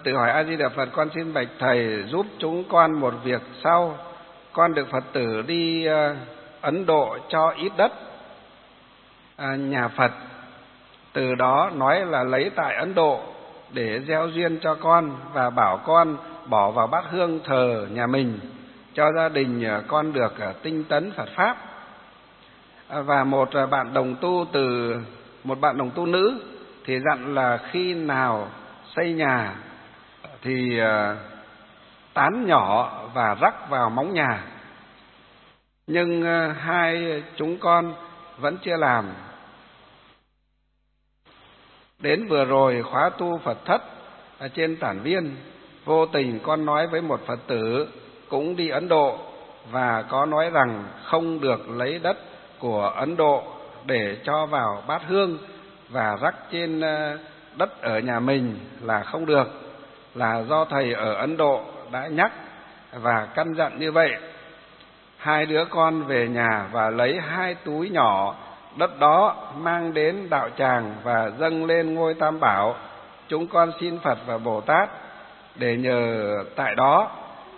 Phật tử hỏi: A Di Đà Phật, con xin bạch thầy giúp chúng con một việc sau. Con được Phật tử đi Ấn Độ cho ít đất nhà Phật, từ đó nói là lấy tại Ấn Độ để gieo duyên cho con, và bảo con bỏ vào bát hương thờ nhà mình, cho gia đình con được tinh tấn Phật pháp. Và một bạn đồng tu nữ thì dặn là khi nào xây nhà thì tán nhỏ và rắc vào móng nhà. Nhưng hai chúng con vẫn chưa làm. Đến vừa rồi khóa tu Phật thất ở trên Tản Viên, vô tình con nói với một Phật tử cũng đi Ấn Độ, và có nói rằng không được lấy đất của Ấn Độ để cho vào bát hương và rắc trên đất ở nhà mình là không được, là do thầy ở Ấn Độ đã nhắc và căn dặn như vậy. Hai đứa con về nhà và lấy 2 túi nhỏ đất đó mang đến đạo tràng và dâng lên ngôi Tam Bảo. Chúng con xin Phật và Bồ Tát để nhờ tại đó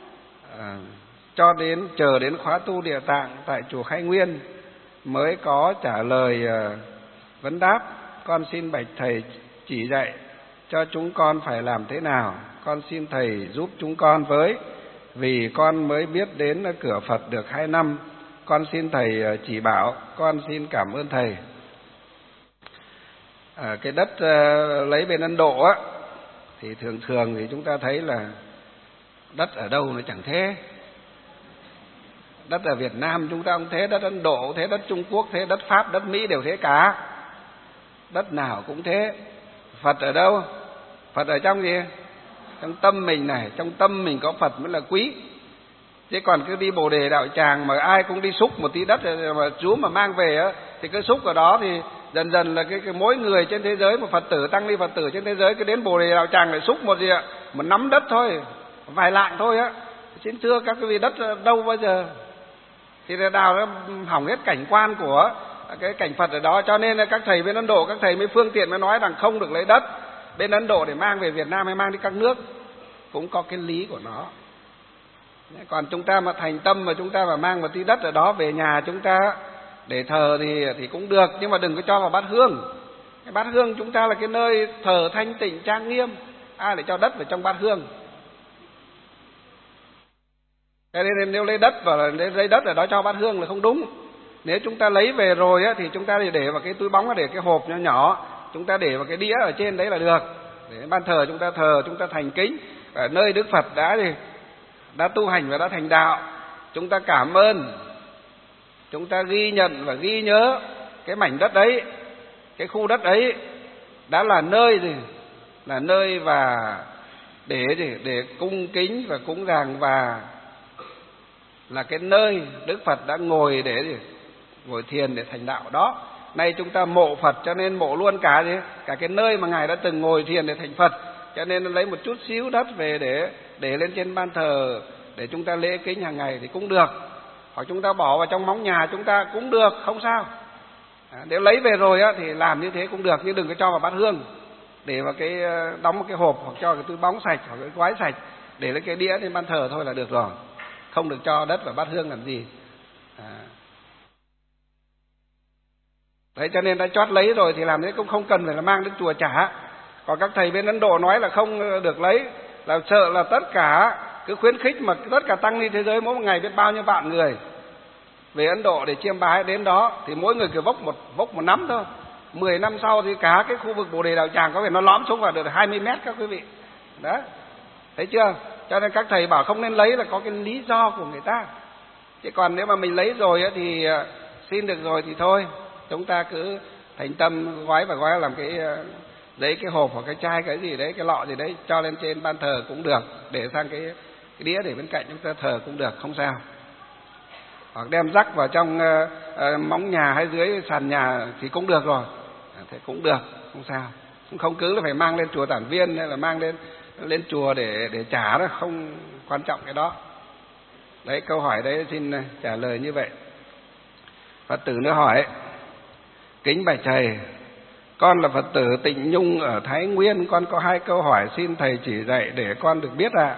chờ đến khóa tu Địa Tạng tại chùa Khai Nguyên mới có trả lời vấn đáp. Con xin bạch thầy chỉ dạy cho chúng con phải làm thế nào. Con xin thầy giúp chúng con với, vì con mới biết đến cửa Phật được 2 năm. Con xin thầy chỉ bảo. Con xin cảm ơn thầy. Cái đất lấy bên Ấn Độ á, thì thường thì chúng ta thấy là đất ở đâu nó chẳng thế. Đất ở Việt Nam chúng ta cũng thế, đất Ấn Độ cũng thế, đất Trung Quốc thế, đất Pháp, đất Mỹ đều thế cả. Đất nào cũng thế. Phật ở đâu? Phật ở trong gì? Trong tâm mình này, trong tâm mình có Phật mới là quý. Chứ còn cứ đi Bồ Đề đạo tràng mà ai cũng đi xúc một tí đất mà chú mà mang về á, thì cứ xúc ở đó thì dần dần là cái mỗi người trên thế giới, một Phật tử, tăng ni Phật tử trên thế giới cứ đến Bồ Đề đạo tràng để xúc một gì ạ? Một nắm đất thôi, vài lạng thôi á. Xin thưa các quý vị, đất đâu bao giờ? Thì đào nó hỏng hết cảnh quan của cái cảnh Phật ở đó. Cho nên là các thầy bên Ấn Độ, các thầy mới phương tiện mới nói rằng không được lấy đất bên Ấn Độ để mang về Việt Nam hay mang đi các nước. Cũng có cái lý của nó. Còn chúng ta mà thành tâm mà chúng ta mà mang một tí đất ở đó về nhà chúng ta để thờ thì cũng được, nhưng mà đừng có cho vào bát hương. Cái bát hương chúng ta là cái nơi thờ thanh tịnh trang nghiêm, ai lại cho đất vào trong bát hương? Thế nên nếu lấy đất và lấy đất ở đó cho bát hương là không đúng. Nếu chúng ta lấy về rồi á, thì chúng ta để vào cái túi bóng, để cái hộp nhỏ nhỏ, chúng ta để vào cái đĩa ở trên đấy là được. Để ban thờ chúng ta thờ, chúng ta thành kính ở nơi Đức Phật đã tu hành và đã thành đạo. Chúng ta cảm ơn, chúng ta ghi nhận và ghi nhớ cái mảnh đất ấy, cái khu đất ấy đã là nơi gì? Là nơi và để cung kính và cúng dường, và là cái nơi Đức Phật đã ngồi để ngồi thiền để thành đạo đó. Nay chúng ta mộ Phật, cho nên mộ luôn cả cái nơi mà Ngài đã từng ngồi thiền để thành Phật. Cho nên lấy một chút xíu đất về để lên trên ban thờ để chúng ta lễ kính hàng ngày thì cũng được. Hoặc chúng ta bỏ vào trong móng nhà chúng ta cũng được, không sao. Nếu lấy về rồi á, thì làm như thế cũng được, nhưng đừng có cho vào bát hương, để vào cái đóng một cái hộp, hoặc cho cái túi bóng sạch hoặc cái gói sạch, để lấy cái đĩa lên ban thờ thôi là được rồi. Không được cho đất vào bát hương làm gì. Đấy, cho nên đã chót lấy rồi thì làm thế cũng không cần phải là mang đến chùa trả. Còn các thầy bên Ấn Độ nói là không được lấy, là sợ là tất cả cứ khuyến khích mà tất cả tăng ni thế giới mỗi một ngày biết bao nhiêu vạn người về Ấn Độ để chiêm bái đến đó, thì mỗi người cứ vốc một nắm thôi. 10 năm sau thì cả cái khu vực Bồ Đề đạo tràng có vẻ nó lõm xuống vào được 20 mét các quý vị. Đó, thấy chưa? Cho nên các thầy bảo không nên lấy là có cái lý do của người ta. Chứ còn nếu mà mình lấy rồi thì xin được rồi thì thôi, chúng ta cứ thành tâm gói làm cái giấy, cái hộp hoặc cái chai, cái gì đấy, cái lọ gì đấy, cho lên trên ban thờ cũng được, để sang cái đĩa để bên cạnh chúng ta thờ cũng được, không sao. Hoặc đem rắc vào trong móng nhà hay dưới sàn nhà thì cũng được rồi, thế cũng được, không sao. Không cứ là phải mang lên chùa Tản Viên hay là mang lên chùa để trả đó, không quan trọng cái đó. Đấy, câu hỏi đấy xin trả lời như vậy. Phật tử nữa hỏi: kính bạch thầy, Con là Phật tử Tịnh Nhung ở Thái Nguyên, con có 2 câu hỏi xin thầy chỉ dạy để con được biết ạ.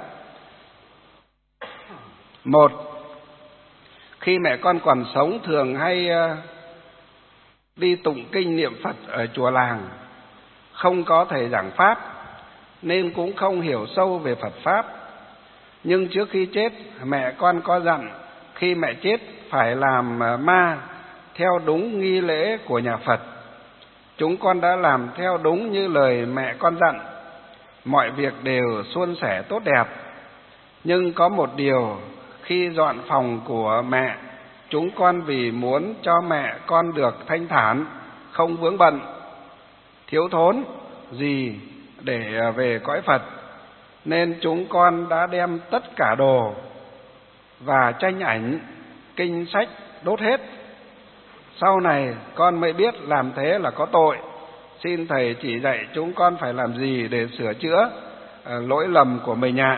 Một, khi mẹ con còn sống thường hay đi tụng kinh niệm Phật ở chùa làng, không có thầy giảng pháp nên cũng không hiểu sâu về Phật pháp. Nhưng trước khi chết, mẹ con có dặn khi mẹ chết phải làm ma theo đúng nghi lễ của nhà Phật. Chúng con đã làm theo đúng như lời mẹ con dặn, mọi việc đều suôn sẻ tốt đẹp. Nhưng có một điều, khi dọn phòng của mẹ, chúng con vì muốn cho mẹ con được thanh thản, không vướng bận, thiếu thốn gì để về cõi Phật, nên chúng con đã đem tất cả đồ và tranh ảnh, kinh sách đốt hết. Sau này con mới biết làm thế là có tội. Xin thầy chỉ dạy chúng con phải làm gì để sửa chữa lỗi lầm của mình ạ.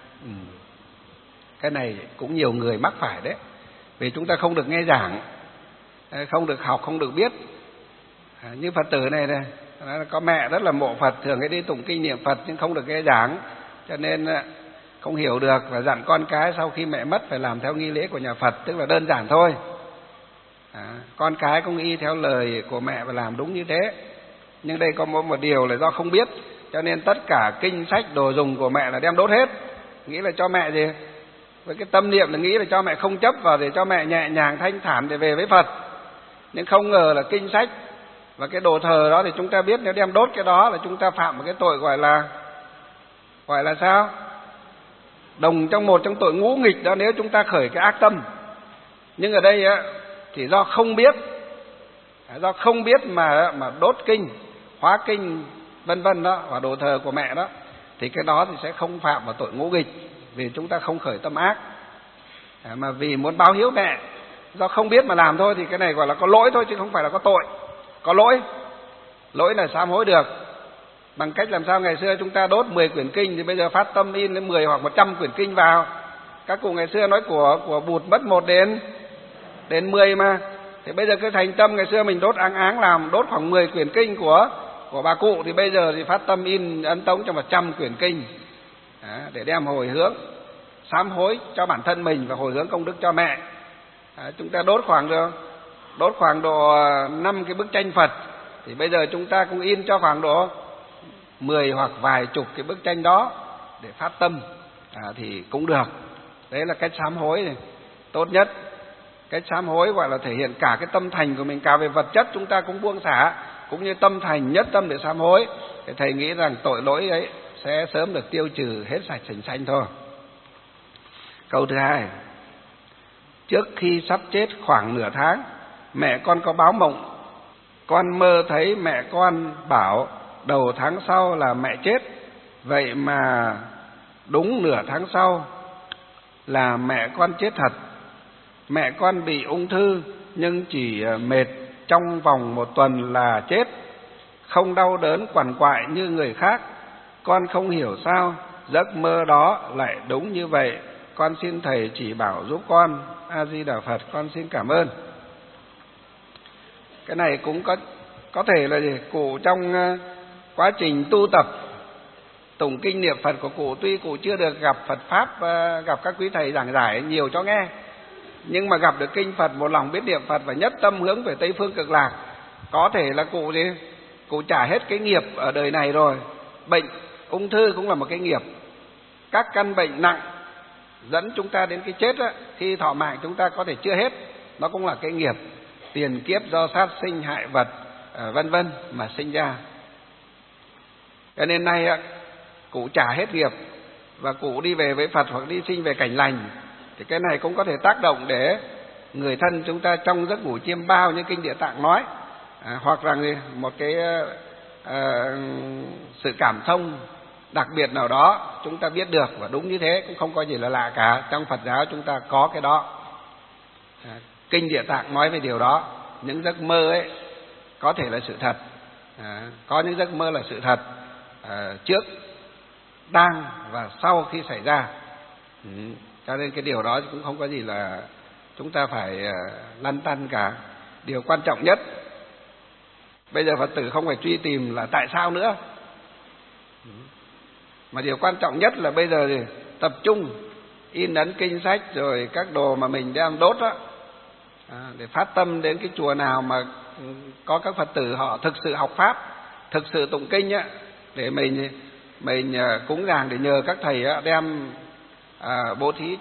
Cái này cũng nhiều người mắc phải đấy. Vì chúng ta không được nghe giảng, không được học, không được biết. Như Phật tử này có mẹ rất là mộ Phật, thường hay đi tụng kinh niệm Phật nhưng không được nghe giảng, cho nên không hiểu được, và dặn con cái sau khi mẹ mất phải làm theo nghi lễ của nhà Phật, tức là đơn giản thôi. Con cái cũng y theo lời của mẹ và làm đúng như thế. Nhưng đây có một điều là do không biết, cho nên tất cả kinh sách đồ dùng của mẹ là đem đốt hết, nghĩ là cho mẹ gì, với cái tâm niệm là nghĩ là cho mẹ không chấp vào, để cho mẹ nhẹ nhàng thanh thản để về với Phật. Nhưng không ngờ là kinh sách và cái đồ thờ đó thì chúng ta biết nếu đem đốt cái đó là chúng ta phạm một cái tội gọi là sao? Đồng trong một trong tội ngũ nghịch đó, nếu chúng ta khởi cái ác tâm. Nhưng ở đây chỉ do không biết mà đốt kinh, hóa kinh vân vân đó và đồ thờ của mẹ đó, thì cái đó thì sẽ không phạm vào tội ngũ nghịch, vì chúng ta không khởi tâm ác. Mà vì muốn báo hiếu mẹ, do không biết mà làm thôi, thì cái này gọi là có lỗi thôi chứ không phải là có tội. Có lỗi là sám hối được bằng cách làm sao ngày xưa chúng ta đốt 10 quyển kinh thì bây giờ phát tâm in đến 10 hoặc 100 quyển kinh vào. Các cụ ngày xưa nói của bụt mất 1 đến 10 mà. Thì bây giờ cái thành tâm ngày xưa mình đốt áng làm đốt khoảng 10 quyển kinh của bà cụ, thì bây giờ thì phát tâm in ấn tống cho 100 quyển kinh để đem hồi hướng sám hối cho bản thân mình và hồi hướng công đức cho mẹ. Chúng ta đốt khoảng độ 5 cái bức tranh Phật, thì bây giờ chúng ta cũng in cho khoảng độ 10 hoặc vài chục cái bức tranh đó để phát tâm thì cũng được. Đấy là cách sám hối này tốt nhất. Cách sám hối gọi là thể hiện cả cái tâm thành của mình, cả về vật chất chúng ta cũng buông xả, cũng như tâm thành nhất tâm để sám hối. Thì thầy nghĩ rằng tội lỗi ấy sẽ sớm được tiêu trừ hết sạch sành xanh thôi. Câu thứ hai, trước khi sắp chết khoảng nửa tháng, mẹ con có báo mộng. Con mơ thấy mẹ con bảo đầu tháng sau là mẹ chết. Vậy mà đúng nửa tháng sau là mẹ con chết thật. Mẹ con bị ung thư nhưng chỉ mệt trong vòng 1 tuần là chết, không đau đớn quằn quại như người khác. Con không hiểu sao giấc mơ đó lại đúng như vậy. Con xin thầy chỉ bảo giúp con. A Di Đà Phật. Con xin cảm ơn. Cái này cũng có thể là gì? Cụ trong quá trình tu tập tụng kinh niệm Phật của cụ, tuy cụ chưa được gặp Phật pháp, gặp các quý thầy giảng giải nhiều cho nghe, nhưng mà gặp được kinh Phật, một lòng biết niệm Phật và nhất tâm hướng về Tây phương cực lạc, có thể là cụ trả hết cái nghiệp ở đời này rồi. Bệnh ung thư cũng là một cái nghiệp. Các căn bệnh nặng dẫn chúng ta đến cái chết á, khi thọ mạng chúng ta có thể chưa hết, nó cũng là cái nghiệp tiền kiếp do sát sinh hại vật vân vân mà sinh ra. Cho nên nay cụ trả hết nghiệp và cụ đi về với Phật hoặc đi sinh về cảnh lành, thì cái này cũng có thể tác động để người thân chúng ta trong giấc ngủ chiêm bao như kinh Địa Tạng nói, hoặc là một cái sự cảm thông đặc biệt nào đó chúng ta biết được, và đúng như thế cũng không có gì là lạ cả. Trong Phật giáo chúng ta có cái đó. Kinh Địa Tạng nói về điều đó. Những giấc mơ ấy có thể là sự thật, có những giấc mơ là sự thật trước, đang và sau khi xảy ra. Cho nên cái điều đó cũng không có gì là chúng ta phải lăn tăn cả. Điều quan trọng nhất Bây giờ Phật tử không phải truy tìm là tại sao nữa, mà điều quan trọng nhất là bây giờ thì tập trung in ấn kinh sách rồi các đồ mà mình đem đốt đó, để phát tâm đến cái chùa nào mà có các Phật tử họ thực sự học pháp, thực sự tụng kinh á, để mình cúng dường, để nhờ các thầy đem bố thí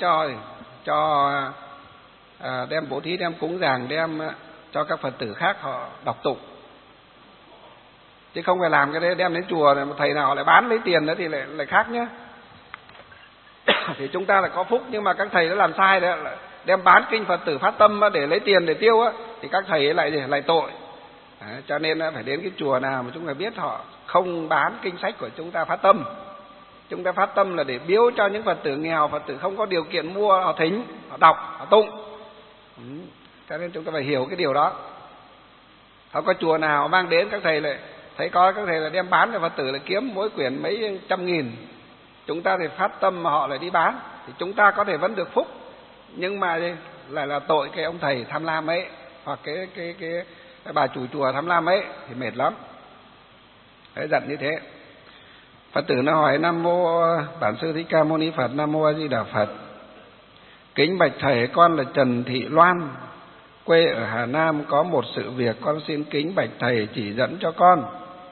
đem bố thí, đem cúng dường, đem cho các Phật tử khác họ đọc tụng, chứ không phải làm cái đấy đem đến chùa này một thầy nào lại bán lấy tiền nữa thì lại khác nhé. Thì chúng ta là có phúc, nhưng mà các thầy đã làm sai đấy, đem bán kinh Phật tử phát tâm để lấy tiền để tiêu á, thì các thầy ấy lại tội. Cho nên phải đến cái chùa nào mà chúng ta biết họ không bán kinh sách của chúng ta phát tâm. Chúng ta phát tâm là để biếu cho những Phật tử nghèo, Phật tử không có điều kiện mua, họ thính, họ đọc, họ tụng. Cho nên chúng ta phải hiểu cái điều đó. Không có chùa nào mang đến các thầy lại thấy có các thầy là đem bán cho Phật tử, lại kiếm mỗi quyển mấy trăm nghìn. Chúng ta thì phát tâm mà họ lại đi bán, thì chúng ta có thể vẫn được phúc, nhưng mà lại là tội cái ông thầy tham lam ấy, hoặc cái bà chủ chùa tham lam ấy, thì mệt lắm. Đấy, giận như thế. Phật tử nó hỏi: Nam mô Bản Sư Thích Ca Mâu Ni Phật. Nam mô A Di Đà Phật. Kính bạch thầy, con là Trần Thị Loan, quê ở Hà Nam, có một sự việc con xin kính bạch thầy chỉ dẫn cho con.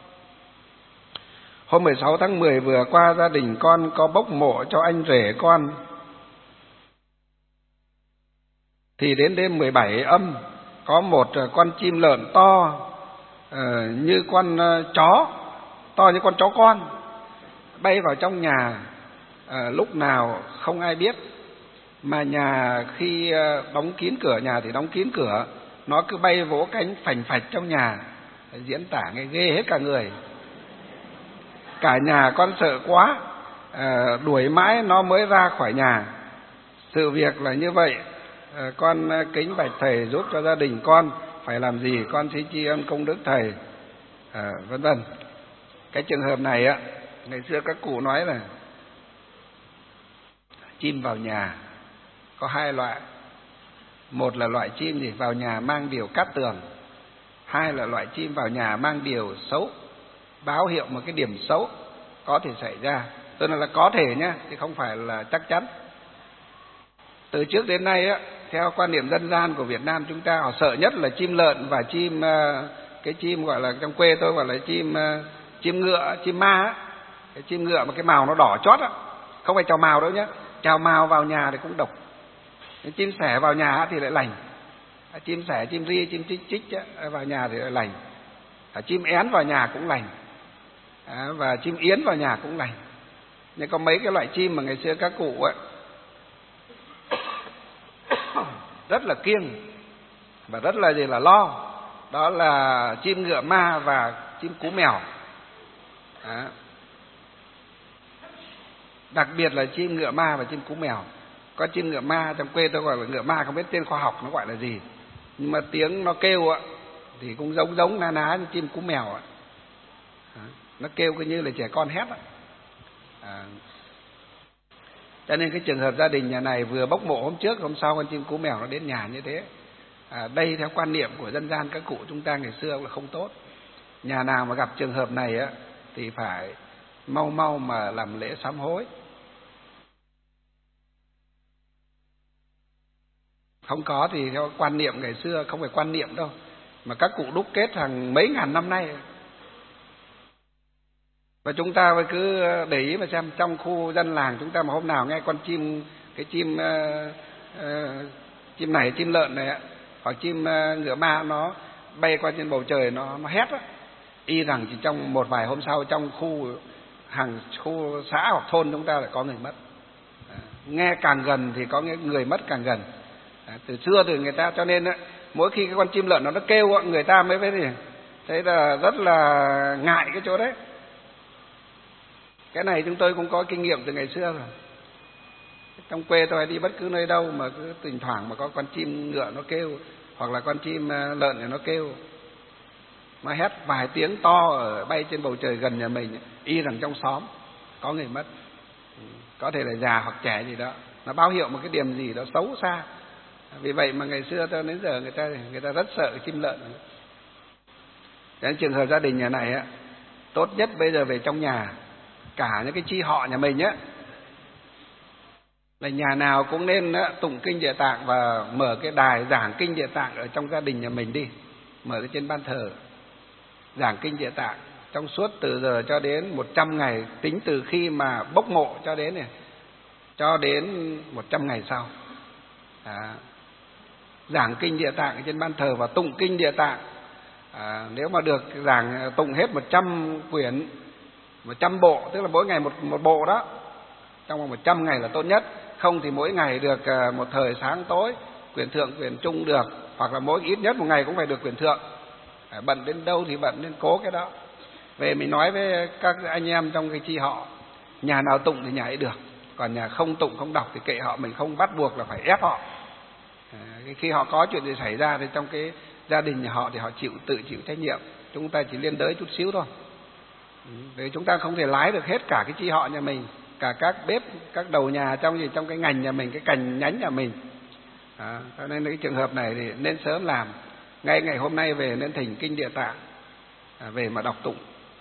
Hôm 16 tháng 10 vừa qua, gia đình con có bốc mộ cho anh rể con. Thì đến đêm 17 âm, có một con chim lợn to như con chó, to như con chó con, bay vào trong nhà. Lúc nào không ai biết, mà nhà khi đóng kín cửa nhà thì đóng kín cửa, nó cứ bay vỗ cánh phành phạch trong nhà. Diễn tả nghe ghê hết cả người. Cả nhà con sợ quá, đuổi mãi nó mới ra khỏi nhà. Sự việc là như vậy. Con kính bạch thầy giúp cho gia đình con phải làm gì, con xin tri ân công đức thầy, vân vân. Cái trường hợp này á, ngày xưa các cụ nói là chim vào nhà có hai loại. Một là loại chim gì vào nhà mang điều cát tường, hai là loại chim vào nhà mang điều xấu, báo hiệu một cái điểm xấu có thể xảy ra. Tức là có thể nhé, chứ không phải là chắc chắn. Từ trước đến nay á, theo quan niệm dân gian của Việt Nam chúng ta, họ sợ nhất là chim lợn và cái chim gọi là, trong quê tôi gọi là chim ngựa, chim ma á. Cái chim ngựa mà cái màu nó đỏ chót á, không phải chào màu đâu nhé. Chào màu vào nhà thì cũng độc. Cái chim sẻ vào nhà thì lại lành. Chim sẻ, chim ri, chim chích chích vào nhà thì lại lành. Chim én vào nhà cũng lành. Và chim yến vào nhà cũng lành. Nhưng có mấy cái loại chim mà ngày xưa các cụ ấy rất là kiêng và rất là lo. Đó là chim ngựa ma và chim cú mèo. Đặc biệt là chim ngựa ma và chim cú mèo. Có chim ngựa ma, trong quê tôi gọi là ngựa ma, không biết tên khoa học nó gọi là gì, nhưng mà tiếng nó kêu ạ thì cũng giống na ná như chim cú mèo ạ. Nó kêu cứ như là trẻ con hét ạ. Cho nên cái trường hợp gia đình nhà này vừa bốc mộ hôm trước, hôm sau con chim cú mèo nó đến nhà như thế. Đây theo quan niệm của dân gian các cụ chúng ta ngày xưa là không tốt. Nhà nào mà gặp trường hợp này á thì phải mau mà làm lễ sám hối. Không có thì theo quan niệm ngày xưa, không phải quan niệm đâu, mà các cụ đúc kết hàng mấy ngàn năm nay. Và chúng ta phải cứ để ý mà xem, trong khu dân làng chúng ta mà hôm nào nghe con chim, cái chim này, chim lợn này hoặc chim ngựa ma nó bay qua trên bầu trời, nó hét á, y rằng chỉ trong một vài hôm sau trong khu xã hoặc thôn chúng ta lại có người mất. Nghe càng gần thì có người mất càng gần. Từ xưa từ người ta, cho nên mỗi khi cái con chim lợn nó kêu, người ta mới thấy là rất là ngại cái chỗ đấy. Cái này chúng tôi cũng có kinh nghiệm từ ngày xưa rồi. Trong quê tôi đi bất cứ nơi đâu mà cứ thỉnh thoảng mà có con chim ngựa nó kêu, hoặc là con chim lợn này nó kêu, mà hét vài tiếng to ở bay trên bầu trời gần nhà mình, y rằng trong xóm có người mất. Có thể là già hoặc trẻ gì đó, nó báo hiệu một cái điểm gì đó xấu xa. Vì vậy mà ngày xưa cho đến giờ người ta rất sợ chim lợn. Trong trường hợp gia đình nhà này á, tốt nhất bây giờ về trong nhà, cả những cái chi họ nhà mình á, là nhà nào cũng nên tụng kinh Địa Tạng và mở cái đài giảng kinh Địa Tạng ở trong gia đình nhà mình đi, mở cái trên ban thờ giảng kinh Địa Tạng trong suốt từ giờ cho đến 100 ngày, tính từ khi mà bốc mộ cho đến này, cho đến 100 ngày sau. Giảng kinh Địa Tạng trên ban thờ và tụng kinh Địa Tạng. Nếu mà được giảng tụng hết 100 quyển, 100 bộ, tức là mỗi ngày một bộ đó, trong vòng 100 ngày là tốt nhất. Không thì mỗi ngày được một thời sáng tối, quyển thượng, quyển trung được, hoặc là mỗi ít nhất một ngày cũng phải được quyển thượng. Bận đến đâu thì bận, nên cố cái đó. Về mình nói với các anh em trong cái chi họ, nhà nào tụng thì nhà ấy được, còn nhà không tụng không đọc thì kệ họ, mình không bắt buộc là phải ép họ. Khi họ có chuyện gì xảy ra thì trong cái gia đình nhà họ thì họ tự chịu trách nhiệm, chúng ta chỉ liên đới chút xíu thôi. Vì chúng ta không thể lái được hết cả cái chi họ nhà mình, cả các bếp, các đầu nhà trong cái ngành nhà mình, cái cành nhánh nhà mình. Cho nên cái trường hợp này thì nên sớm làm. Ngay ngày hôm nay về nên thỉnh kinh Địa Tạng về mà đọc tụng.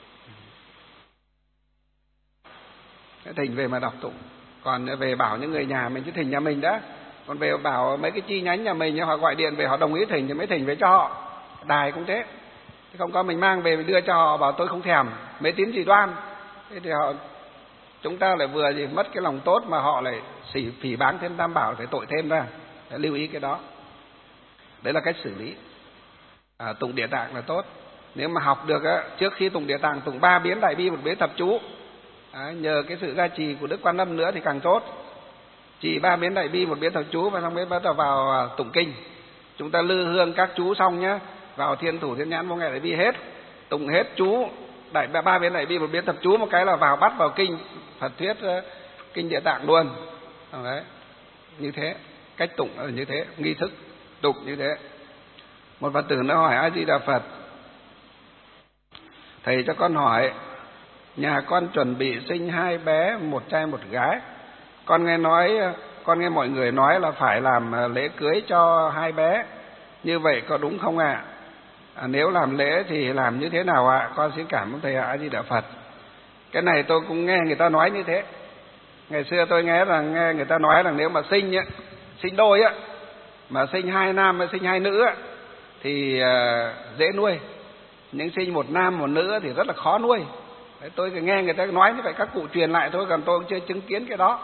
Thỉnh về mà đọc tụng. Còn về bảo những người nhà mình chứ thỉnh nhà mình đã. Còn về bảo mấy cái chi nhánh nhà mình, họ gọi điện về họ đồng ý thỉnh thì mới thỉnh về cho họ. Đài cũng thế. Chứ không có mình mang về mình đưa cho họ bảo tôi không thèm, mê tín dị đoan. Thế thì chúng ta lại vừa gì mất cái lòng tốt mà họ lại phỉ báng thêm Tam Bảo, phải tội thêm ra. Để lưu ý cái đó. Đấy là cách xử lý. Tụng Địa Tạng là tốt. Nếu mà học được trước khi tụng Địa Tạng tụng 3 biến Đại Bi, 1 biến Thập Chú, nhờ cái sự gia trì của Đức Quan Âm nữa thì càng tốt. Chỉ 3 biến Đại Bi, 1 biến Thập Chú và xong mới bắt đầu vào tụng kinh. Chúng ta lư hương các chú xong nhá, vào Thiên Thủ Thiên Nhãn Vô Ngại Đại Bi hết, tụng hết chú 3 biến Đại Bi, 1 biến Thập Chú, một cái là vào bắt vào kinh Phật thuyết kinh Địa Tạng luôn. Đấy, như thế, cách tụng là như thế, nghi thức tụng như thế. Một Phật tử nó hỏi A Di Đà Phật: thầy cho con hỏi, nhà con chuẩn bị sinh 2 bé, 1 trai 1 gái. Con nghe mọi người nói là phải làm lễ cưới cho 2 bé. Như vậy có đúng không ạ? Nếu làm lễ thì làm như thế nào ạ? Con xin cảm ơn thầy A Di Đà Phật. Cái này tôi cũng nghe người ta nói như thế. Ngày xưa tôi nghe người ta nói là nếu mà sinh đôi mà sinh 2 nam hay sinh 2 nữ thì dễ nuôi. Nhưng sinh 1 nam 1 nữ thì rất là khó nuôi. Đấy, tôi nghe người ta nói như vậy, các cụ truyền lại thôi, còn tôi cũng chưa chứng kiến cái đó.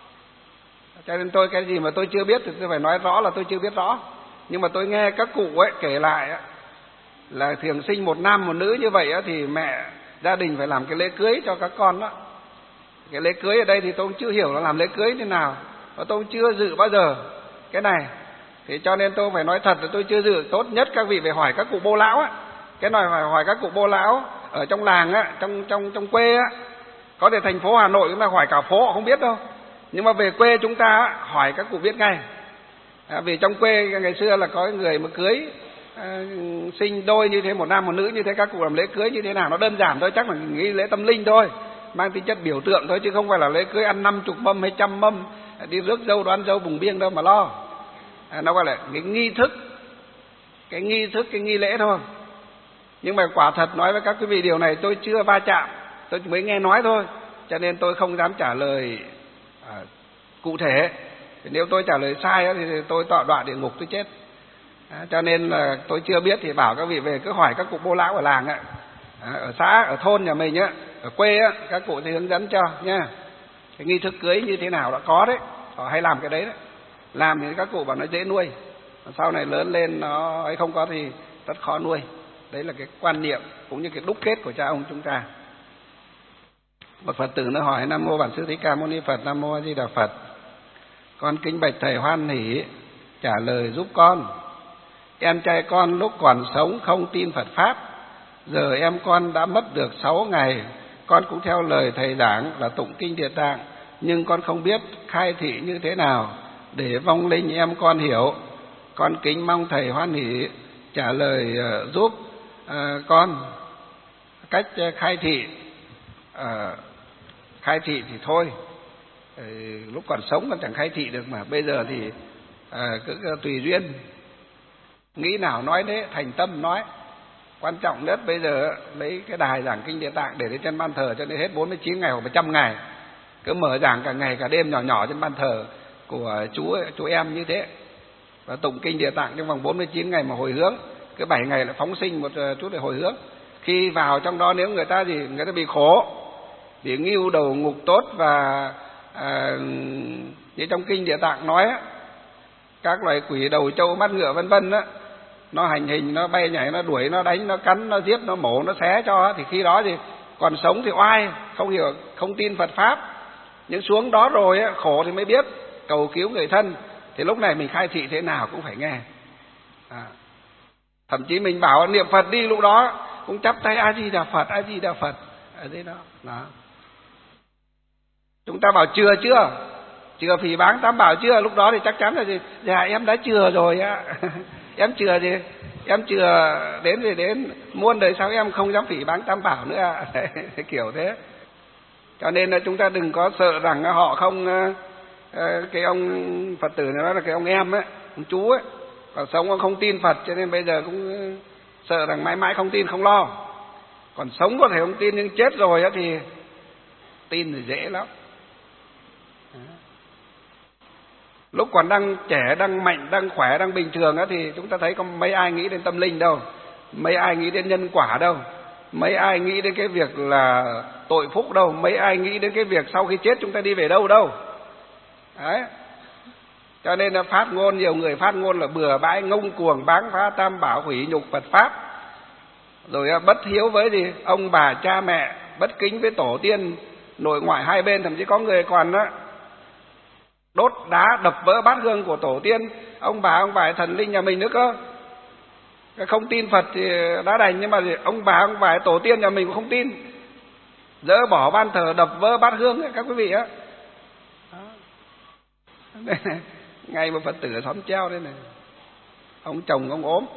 Cho nên cái gì mà tôi chưa biết thì tôi phải nói rõ là tôi chưa biết rõ. Nhưng mà tôi nghe các cụ kể lại là thường sinh 1 nam 1 nữ như vậy thì gia đình phải làm cái lễ cưới cho các con đó. Cái lễ cưới ở đây thì tôi cũng chưa hiểu là làm lễ cưới thế nào, và tôi cũng chưa dự bao giờ cái này. Thì cho nên tôi phải nói thật là tôi chưa dự. Tốt nhất các vị phải hỏi các cụ Bô Lão cái này phải hỏi các cụ Bô Lão ở trong làng trong quê Có thể thành phố Hà Nội chúng ta hỏi cả phố họ không biết đâu, nhưng mà về quê chúng ta hỏi các cụ biết ngay. Vì trong quê ngày xưa là có người mà cưới sinh đôi như thế, 1 nam 1 nữ như thế, các cụ làm lễ cưới như thế nào nó đơn giản thôi, chắc là nghi lễ tâm linh thôi, mang tính chất biểu tượng thôi, chứ không phải là lễ cưới ăn 50 mâm hay 100 mâm đi rước dâu đoán dâu bùng biêng đâu mà lo. Nó gọi là cái nghi thức, cái nghi lễ thôi. Nhưng mà quả thật nói với các quý vị điều này tôi chưa va chạm, tôi mới nghe nói thôi, cho nên tôi không dám trả lời cụ thể. Nếu tôi trả lời sai thì tôi tọa đọa địa ngục tôi chết. Cho nên là tôi chưa biết thì bảo các vị về cứ hỏi các cụ Bô Lão ở làng ở xã, ở thôn nhà mình ở quê các cụ thì hướng dẫn cho nha. Cái nghi thức cưới như thế nào đã có đấy, họ hay làm cái đấy đấy. Làm thì các cụ bảo nó dễ nuôi, sau này lớn lên nó ấy không có thì rất khó nuôi. Đấy là cái quan niệm cũng như cái đúc kết của cha ông chúng ta. Một Phật tử nó hỏi: Nam mô Bản Sư Thích Ca Mâu Ni Phật. Nam mô A Di Đà Phật. Con kính bạch thầy hoan hỷ trả lời giúp con. Em trai con lúc còn sống không tin Phật pháp, giờ em con đã mất được 6 ngày. Con cũng theo lời thầy giảng là tụng kinh Địa Tạng, nhưng con không biết khai thị như thế nào để vong linh em con hiểu. Con kính mong thầy hoan hỷ trả lời giúp con cách khai thị. Khai thị thì thôi, lúc còn sống con chẳng khai thị được, mà bây giờ thì cứ tùy duyên, nghĩ nào nói đấy, thành tâm nói. Quan trọng nhất bây giờ lấy cái đài giảng kinh Địa Tạng để lên trên ban thờ cho nên hết 49 ngày hoặc 100 ngày. Cứ mở giảng cả ngày cả đêm nhỏ nhỏ trên ban thờ của chú em như thế. Và tụng kinh Địa Tạng trong vòng 49 ngày mà hồi hướng. Cứ 7 ngày lại phóng sinh một chút để hồi hướng. Khi vào trong đó nếu người ta bị khổ, bị ngưu đầu ngục tốt và như trong kinh Địa Tạng nói á, các loài quỷ đầu trâu mắt ngựa vân vân á, nó hành hình, nó bay nhảy, nó đuổi, nó đánh, nó cắn, nó giết, nó mổ, nó xé cho, thì khi đó thì còn sống thì oai, không hiểu, không tin Phật pháp. Nhưng xuống đó rồi á, khổ thì mới biết, cầu cứu người thân, thì lúc này mình khai thị thế nào cũng phải nghe. Thậm chí mình bảo niệm Phật đi, lúc đó cũng chắp tay A Di Đà Phật, A Di Đà Phật ở đây đó. Chúng ta bảo chừa chưa, chừa phỉ báng tam bảo chưa, lúc đó thì chắc chắn là gì? Dạ em đã chừa rồi á. Em chừa gì? Em chừa đến thì đến, muôn đời sau em không dám phỉ báng tam bảo nữa. Kiểu thế. Cho nên là chúng ta đừng có sợ rằng họ không, cái ông Phật tử này nói là cái ông em ấy, ông chú ấy, còn sống ông không tin Phật, cho nên bây giờ cũng sợ rằng mãi mãi không tin không lo. Còn sống có thể không tin, nhưng chết rồi á thì tin thì dễ lắm. Lúc còn đang trẻ, đang mạnh, đang khỏe, đang bình thường á thì chúng ta thấy có mấy ai nghĩ đến tâm linh đâu, mấy ai nghĩ đến nhân quả đâu, mấy ai nghĩ đến cái việc là tội phúc đâu, mấy ai nghĩ đến cái việc sau khi chết chúng ta đi về đâu đâu. Đấy. Cho nên là phát ngôn, nhiều người phát ngôn là bừa bãi, ngông cuồng, báng phá tam bảo, hủy nhục Phật pháp, rồi bất hiếu với gì ông bà cha mẹ, bất kính với tổ tiên nội ngoại hai bên. Thậm chí có người còn đốt đá đập vỡ bát hương của tổ tiên ông bà thần linh nhà mình nữa cơ. Không tin Phật thì đã đành, nhưng mà ông bà tổ tiên nhà mình cũng không tin, dỡ bỏ ban thờ, đập vỡ bát hương ấy, các quý vị á. Ngay một Phật tử ở xóm Treo đây này, ông chồng ông ốm,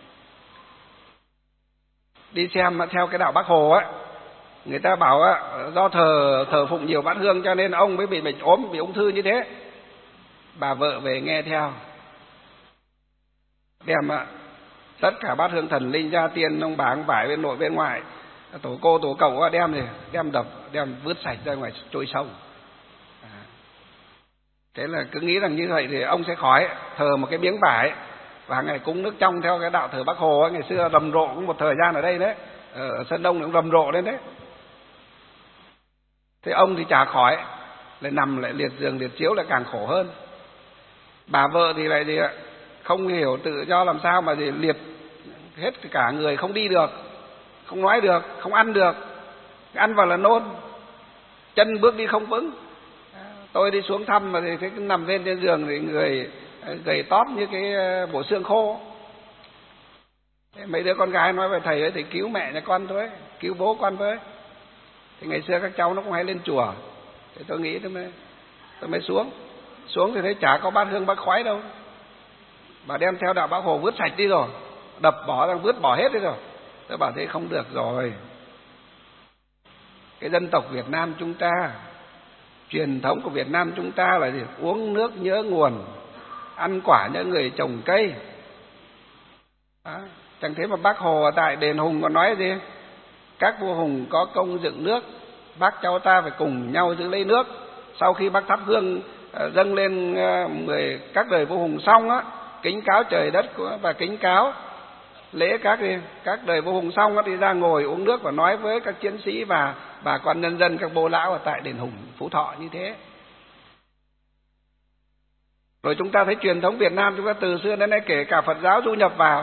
đi xem theo cái đạo Bác Hồ á, người ta bảo á, do thờ phụng nhiều bát hương cho nên ông mới bị bệnh ốm, bị ung thư như thế. Bà vợ về nghe theo, đem tất cả bát hương thần linh gia tiên ông bà ông vải bên nội bên ngoài, tổ cô tổ cậu đem đập, đem vứt sạch ra ngoài trôi sông. Thế là cứ nghĩ rằng như vậy thì ông sẽ khỏi, thờ một cái miếng vải và hàng ngày cúng nước trong theo cái đạo thờ Bác Hồ ấy. Ngày xưa rầm rộ cũng một thời gian ở đây đấy, ở Sơn Đông cũng rầm rộ lên đấy. Thế ông thì chả khỏi, lại nằm lại liệt giường liệt chiếu lại càng khổ hơn. Bà vợ thì lại không hiểu tự do làm sao mà liệt hết cả người, không đi được, không nói được, không ăn được, ăn vào là nôn, chân bước đi không vững. Tôi đi xuống thăm mà thì thấy nằm lên trên giường thì người gầy tóp như cái bộ xương khô. Mấy đứa con gái nói với thầy ấy thì cứu mẹ nhà con thôi, cứu bố con với. Thì ngày xưa các cháu nó cũng hay lên chùa, thì tôi nghĩ tôi mới xuống thì thấy chả có bát hương bát khoái đâu. Bà đem theo đạo Bác Hồ vứt sạch đi rồi, đập bỏ ra, vứt bỏ hết đi rồi. Tôi bảo thế không được rồi. Cái dân tộc Việt Nam chúng ta, truyền thống của Việt Nam chúng ta là gì? Uống nước nhớ nguồn, ăn quả nhớ người trồng cây. Chẳng thế mà Bác Hồ tại đền Hùng còn nói gì? Các vua hùng có công dựng nước, bác cháu ta phải cùng nhau giữ lấy nước. Sau khi bác thắp hương dâng lên các đời vua hùng xong á, kính cáo trời đất và kính cáo lễ các đời vua hùng xong á, thì ra ngồi uống nước và nói với các chiến sĩ và bà con nhân dân, các bố lão ở tại đền Hùng Phú Thọ như thế. Rồi chúng ta thấy truyền thống Việt Nam chúng ta từ xưa đến nay, kể cả Phật giáo du nhập vào,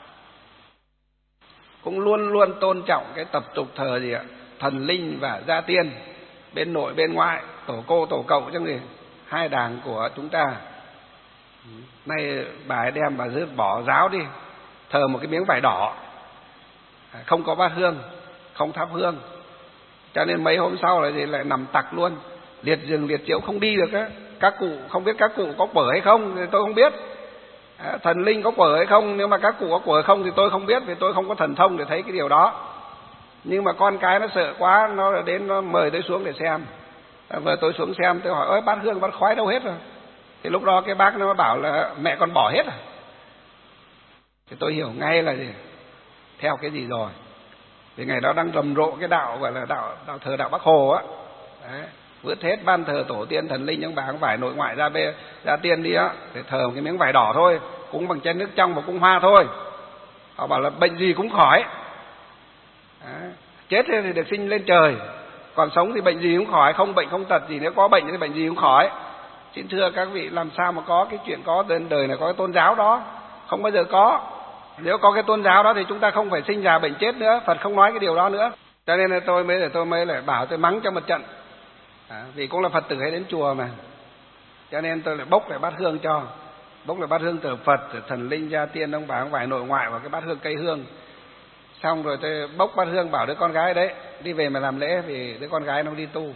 cũng luôn luôn tôn trọng cái tập tục thờ thần linh và gia tiên bên nội bên ngoại, tổ cô tổ cậu chứ gì, hai đàng của chúng ta. Nay bà ấy đem bà dứt bỏ giáo đi, thờ một cái miếng vải đỏ, không có bát hương, không thắp hương, cho nên mấy hôm sau lại nằm tặc luôn, liệt giường liệt chiếu không đi được á. Các cụ không biết các cụ có quở hay không thì tôi không biết, thần linh có quở hay không, nhưng mà các cụ có quở không thì tôi không biết, vì tôi không có thần thông để thấy cái điều đó. Nhưng mà con cái nó sợ quá, nó đến nó mời tôi xuống để xem. Vừa tôi xuống xem, tôi hỏi ơi bát hương bát khoái đâu hết rồi. Thì lúc đó cái bác nó bảo là mẹ con bỏ hết rồi. Thì tôi hiểu ngay là gì? theo cái gì rồi. Vì ngày đó đang rầm rộ cái đạo gọi là đạo thờ đạo Bác Hồ á. Đấy, vứt hết ban thờ tổ tiên thần linh những bà vải nội ngoại ra tiên đi á, để thờ một cái miếng vải đỏ thôi, cúng bằng chén nước trong và cúng hoa thôi. Họ bảo là bệnh gì cũng khỏi. Đấy, chết thì được sinh lên trời, còn sống thì bệnh gì cũng khỏi, không bệnh không tật gì, nếu có bệnh thì bệnh gì cũng khỏi. Xin thưa các vị, làm sao mà có cái chuyện có trên đời này có cái tôn giáo đó, không bao giờ có. Nếu có cái tôn giáo đó thì chúng ta không phải sinh già bệnh chết nữa, Phật không nói cái điều đó nữa. Cho nên là tôi mới lại bảo tôi mắng cho một trận. Vì cũng là Phật tử hay đến chùa mà, cho nên tôi lại bốc lại bát hương cho, bốc lại bát hương từ Phật, từ thần linh gia tiên ông bà ông vải nội ngoại vào cái bát hương cây hương. Xong rồi tôi bốc bát hương bảo đứa con gái đấy đi về mà làm lễ, vì đứa con gái nó đi tu.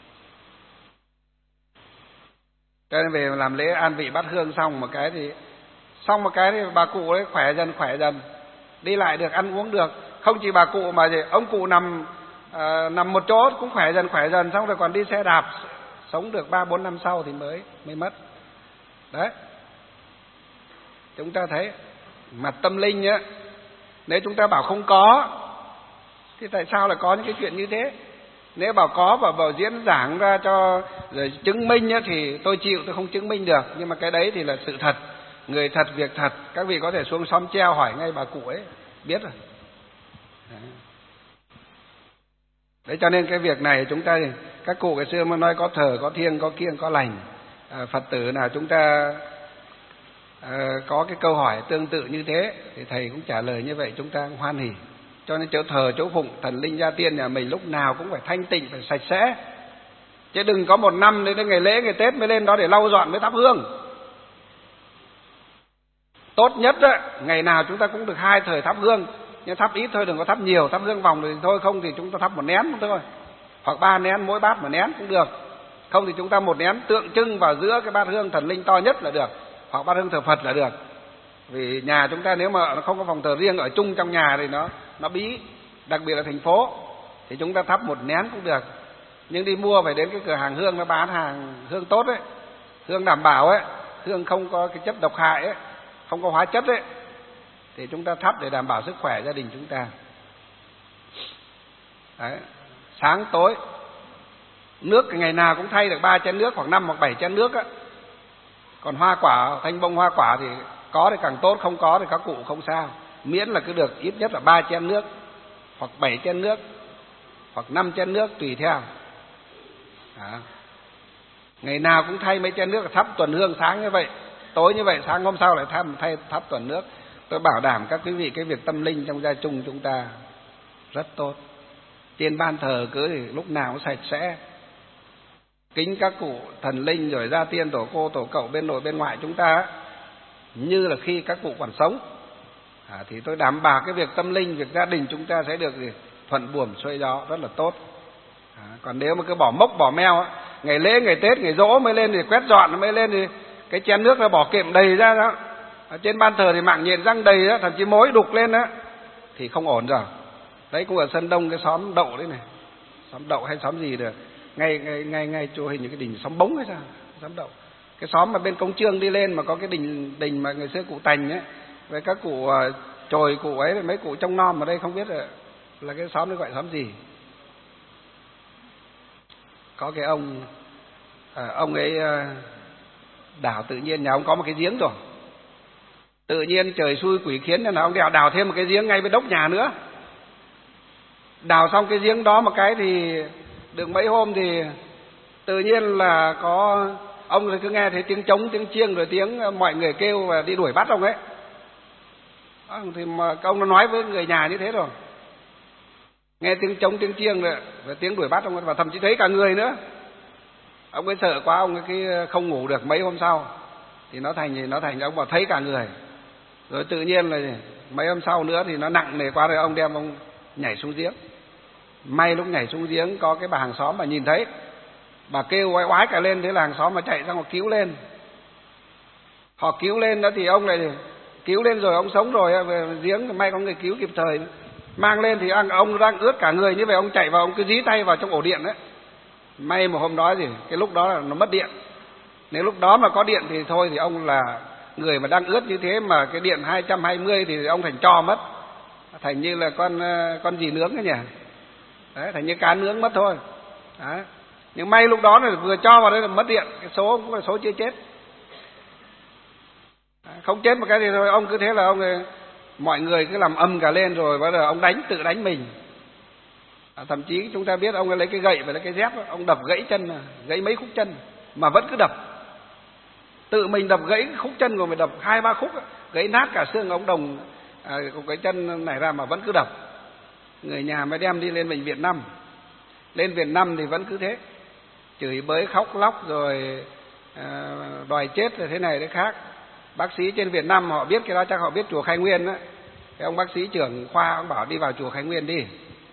Cho nên về làm lễ an vị bát hương xong một cái thì bà cụ đấy khỏe dần, đi lại được, ăn uống được. Không chỉ bà cụ mà ông cụ nằm một chỗ cũng khỏe dần, xong rồi còn đi xe đạp, sống được 3-4 năm sau thì mới mất. Đấy, chúng ta thấy mặt tâm linh nhá, nếu chúng ta bảo không có thì tại sao lại có những cái chuyện như thế? Nếu bảo có và bảo diễn giảng ra cho rồi chứng minh nhá, thì tôi chịu, tôi không chứng minh được. Nhưng mà cái đấy thì là sự thật, người thật, việc thật. Các vị có thể xuống xóm treo hỏi ngay bà cụ ấy, biết rồi. Đấy, cho nên cái việc này chúng ta, các cụ ngày xưa mà nói có thờ, có thiêng, có kiêng, có lành. Phật tử nào chúng ta có cái câu hỏi tương tự như thế thì thầy cũng trả lời như vậy, chúng ta cũng hoan hỉ. Cho nên chỗ thờ, chỗ phụng thần linh gia tiên nhà mình lúc nào cũng phải thanh tịnh, phải sạch sẽ. Chứ đừng có một năm đến ngày lễ, ngày Tết mới lên đó để lau dọn mới thắp hương. Tốt nhất đó, ngày nào chúng ta cũng được 2 thời thắp hương, nhưng thắp ít thôi, đừng có thắp nhiều. Thắp hương vòng thì thôi, không thì chúng ta thắp 1 nén thôi, hoặc 3 nén, mỗi bát 1 nén cũng được. Không thì chúng ta 1 nén tượng trưng vào giữa cái bát hương thần linh to nhất là được, hoặc bát hương thờ Phật là được. Vì nhà chúng ta nếu mà nó không có phòng thờ riêng ở chung trong nhà thì nó bí, đặc biệt là thành phố, thì chúng ta thắp 1 nén cũng được. Nhưng đi mua phải đến cái cửa hàng hương nó bán hàng hương tốt ấy, hương đảm bảo ấy, hương không có cái chất độc hại ấy, không có hóa chất ấy, thì chúng ta thắp để đảm bảo sức khỏe gia đình chúng ta. Đấy, sáng tối nước ngày nào cũng thay được 3 chén nước hoặc 5 hoặc 7 chén nước á. Còn hoa quả, thanh bông hoa quả thì có thì càng tốt, không có thì các cụ không sao, miễn là cứ được ít nhất là 3 chén nước hoặc 7 chén nước hoặc 5 chén nước tùy theo. Ngày nào cũng thay mấy chén nước, thắp tuần hương sáng như vậy, tối như vậy, sáng hôm sau lại thắp tuần nước. Tôi bảo đảm các quý vị cái việc tâm linh trong gia chung chúng ta rất tốt. Trên ban thờ cứ thì lúc nào cũng sạch sẽ, kính các cụ thần linh rồi gia tiên tổ cô tổ cậu bên nội bên ngoại chúng ta như là khi các cụ còn sống. Thì tôi đảm bảo cái việc tâm linh, việc gia đình chúng ta sẽ được thuận buồm xuôi gió rất là tốt. Còn nếu mà cứ bỏ mốc bỏ meo, ngày lễ ngày Tết ngày giỗ mới lên thì quét dọn, mới lên thì cái chén nước nó bỏ kệm đầy ra đó. Ở trên ban thờ thì mạng nhện răng đầy đó, thậm chí mối đục lên đó, thì không ổn rồi. Đấy cũng ở Sơn Đông cái xóm Đậu đấy này, xóm Đậu hay xóm gì được, ngay chùa hình như cái đình xóm Bống hay sao, xóm Đậu. Cái xóm mà bên Công Trương đi lên mà có cái đình mà ngày xưa cụ Tành ấy, với các cụ chồi cụ ấy, mấy cụ trông nom ở đây không biết là cái xóm nó gọi xóm gì. Có cái ông ấy đào tự nhiên, nhà ông có một cái giếng rồi, tự nhiên trời xui quỷ khiến nên là ông đào thêm một cái giếng ngay bên đốc nhà nữa. Đào xong cái giếng đó một cái thì được mấy hôm thì tự nhiên là có ông thì cứ nghe thấy tiếng trống tiếng chiêng rồi tiếng mọi người kêu và đi đuổi bắt ông ấy. Thì mà ông nó nói với người nhà như thế rồi, nghe tiếng trống tiếng chiêng rồi và tiếng đuổi bắt ông ấy, và thậm chí thấy cả người nữa. Ông ấy sợ quá, ông ấy không ngủ được mấy hôm sau thì nó thành ông bảo thấy cả người. Rồi tự nhiên là mấy hôm sau nữa thì nó nặng nề quá rồi, ông đem ông nhảy xuống giếng. May lúc nhảy xuống giếng có cái bà hàng xóm mà nhìn thấy, bà kêu oái oái cả lên, thế là hàng xóm mà chạy ra họ cứu lên. Họ cứu lên đó thì ông này cứu lên rồi, ông sống rồi, về giếng may có người cứu kịp thời, mang lên thì ông đang ướt cả người như vậy, ông chạy vào ông cứ dí tay vào trong ổ điện đấy. May một hôm đó cái lúc đó là nó mất điện. Nếu lúc đó mà có điện thì thôi, thì ông là người mà đang ướt như thế mà cái điện 220 thì ông thành tro mất. thành như là con gì nướng ấy nhỉ. Đấy, thành như cá nướng mất thôi. Đấy. Nhưng may lúc đó là vừa cho vào đây là mất điện, cái số cũng là số chưa chết. Đấy, không chết một cái gì thôi, ông cứ thế là ông mọi người cứ làm âm cả lên rồi bắt đầu ông tự đánh mình. Thậm chí chúng ta biết ông ấy lấy cái gậy và lấy cái dép, ông đập gãy chân, gãy mấy khúc chân mà vẫn cứ đập. Tự mình đập gãy khúc chân của mình, đập 2-3 khúc, gãy nát cả xương ống đồng cái chân này ra mà vẫn cứ đập. Người nhà mới đem đi lên bệnh viện 5. Lên viện 5 thì vẫn cứ thế, chửi bới khóc lóc rồi đòi chết rồi thế này thế khác. Bác sĩ trên viện 5 họ biết cái đó, chắc họ biết chùa Khai Nguyên á. Cái ông bác sĩ trưởng khoa ông bảo đi vào chùa Khai Nguyên đi.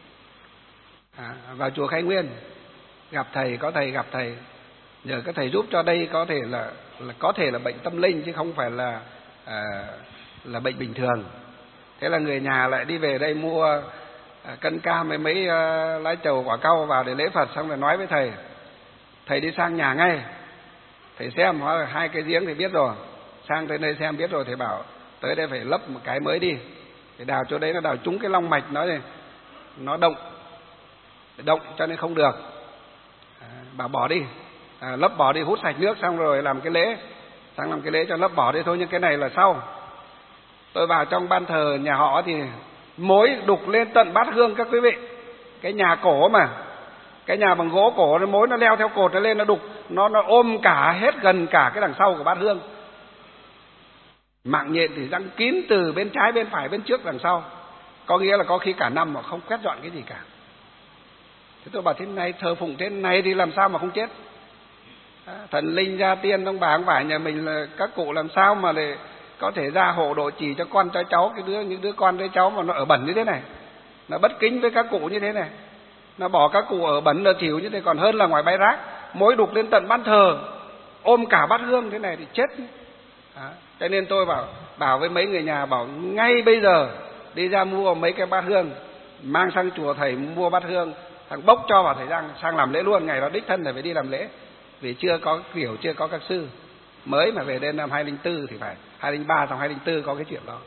Vào chùa Khai Nguyên gặp thầy, có thầy gặp thầy, nhờ các thầy giúp cho đây có thể là bệnh tâm linh chứ không phải là bệnh bình thường. Thế là người nhà lại đi về đây mua cân cam với mấy lá trầu quả cau vào để lễ Phật, xong rồi nói với thầy. Thầy đi sang nhà ngay, thầy xem hóa là 2 cái giếng thì biết rồi, sang tới đây xem biết rồi, thầy bảo tới đây phải lấp một cái mới đi, để đào chỗ đấy nó đào trúng cái long mạch nó động cho nên không được. Bảo bỏ đi, lấp bỏ đi, hút sạch nước xong rồi làm cái lễ, sang làm cái lễ cho lấp bỏ đi thôi. Nhưng cái này là sau. Tôi vào trong ban thờ nhà họ thì mối đục lên tận bát hương các quý vị. Cái nhà cổ mà, cái nhà bằng gỗ cổ, nó mối nó leo theo cột nó lên, nó đục, nó ôm cả hết gần cả cái đằng sau của bát hương. Mạng nhện thì răng kín từ bên trái, bên phải, bên trước, đằng sau. Có nghĩa là có khi cả năm mà không quét dọn cái gì cả. Thế tôi bảo thế này, thờ phụng thế này thì làm sao mà không chết. Thần linh gia tiên ông bà ông vải nhà mình là các cụ làm sao mà để có thể ra hộ độ trì cho con cho cháu, những đứa con đứa cháu mà nó ở bẩn như thế này, nó bất kính với các cụ như thế này, nó bỏ các cụ ở bẩn ở thỉu như thế còn hơn là ngoài bãi rác. Mối đục lên tận ban thờ, ôm cả bát hương thế này thì chết. Cho nên tôi bảo với mấy người nhà, bảo ngay bây giờ đi ra mua mấy cái bát hương, mang sang chùa thầy mua bát hương, thằng bốc cho vào thầy sang làm lễ luôn. Ngày đó đích thân thầy phải đi làm lễ, vì chưa có các sư, mới mà về đến năm 2004 thì phải 2003 xong 2004 có cái chuyện đó.